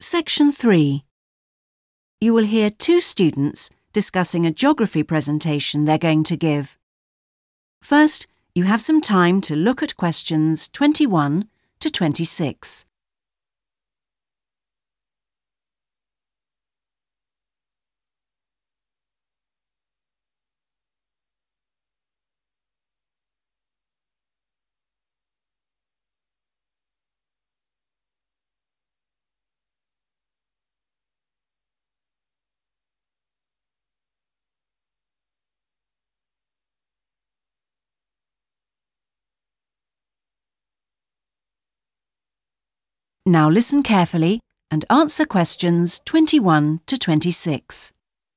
Section 3. You will hear two students discussing a geography presentation they're going to give. First, you have some time to look at questions 21 to 26. Now listen carefully and answer questions 21 to 26.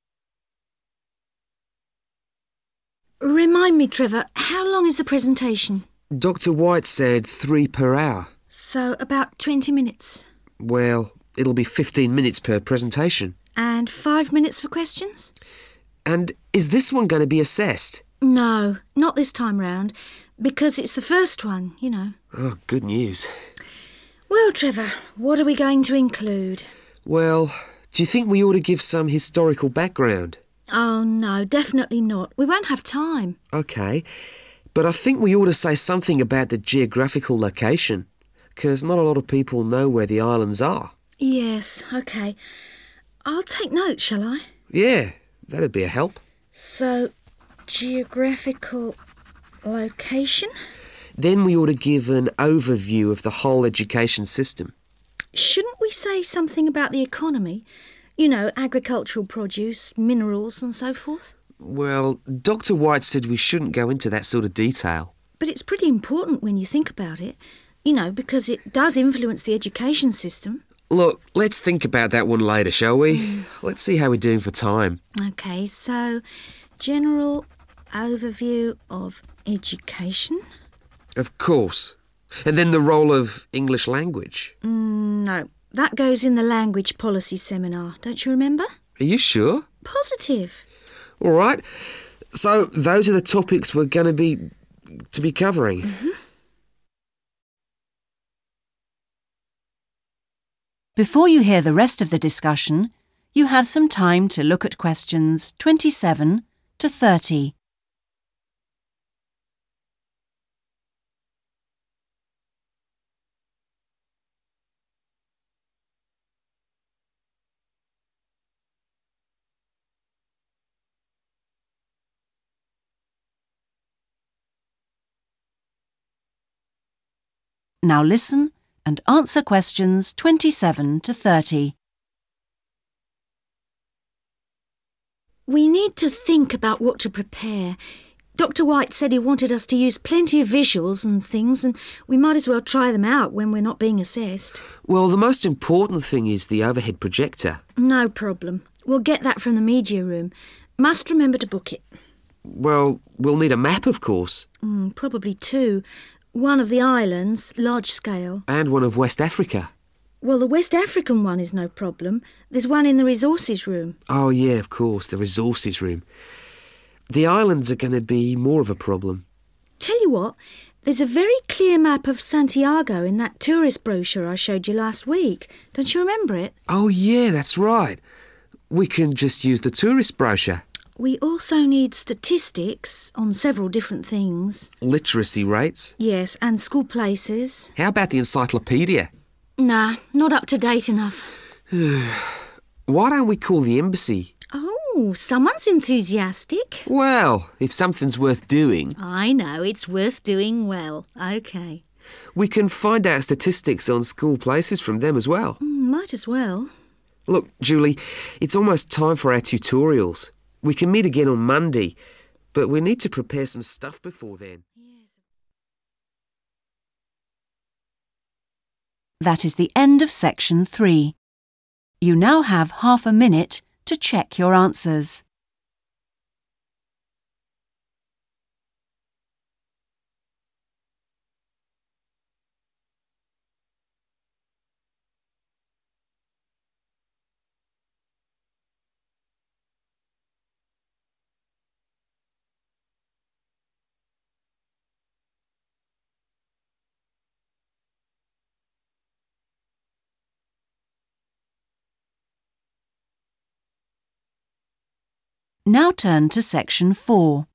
Remind me, Trevor, how long is the presentation? Dr. White said 3 per hour. So about 20 minutes. Well, it'll be 15 minutes per presentation. And 5 minutes for questions? And is this one going to be assessed? No, not this time round, because it's the first one, you know. Oh, good news. Well, Trevor, what are we going to include? Well, do you think we ought to give some historical background? Oh, no, definitely not. We won't have time. OK, but I think we ought to say something about the geographical location, because not a lot of people know where the islands are. Yes, OK. I'll take notes, shall I? Yeah, that'd be a help. So, geographical location? Then we ought to give an overview of the whole education system. Shouldn't we say something about the economy? You know, agricultural produce, minerals and so forth? Well, Dr. White said we shouldn't go into that sort of detail. But it's pretty important when you think about it, you know, because it does influence the education system. Look, let's think about that one later, shall we? Let's see how we're doing for time. OK, so general overview of education? Of course. And then the role of English language. No, that goes in the language policy seminar, don't you remember? Are you sure? Positive. All right. So those are the topics we're going to be covering. Before you hear the rest of the discussion, you have some time to look at questions 27 to 30. Now listen and answer questions 27 to 30. We need to think about what to prepare. Dr. White said he wanted us to use plenty of visuals and things, and we might as well try them out when we're not being assessed. Well, the most important thing is the overhead projector. No problem. We'll get that from the media room. Must remember to book it. Well, we'll need a map, of course. Probably two. One of the islands, large scale. And one of West Africa. Well, the West African one is no problem. There's one in the resources room. Oh, yeah, of course, the resources room. The islands are going to be more of a problem. Tell you what, there's a very clear map of Santiago in that tourist brochure I showed you last week. Don't you remember it? Oh, yeah, that's right. We can just use the tourist brochure. We also need statistics on several different things. Literacy rates. Yes, and school places. How about the encyclopedia? Nah, not up to date enough. Why don't we call the embassy? Oh, someone's enthusiastic. Well, if something's worth doing. I know, it's worth doing well. OK. We can find out statistics on school places from them as well. Might as well. Look, Julie, it's almost time for our tutorials. We can meet again on Monday, but we need to prepare some stuff before then. That is the end of section 3. You now have half a minute to check your answers. Now turn to section 4.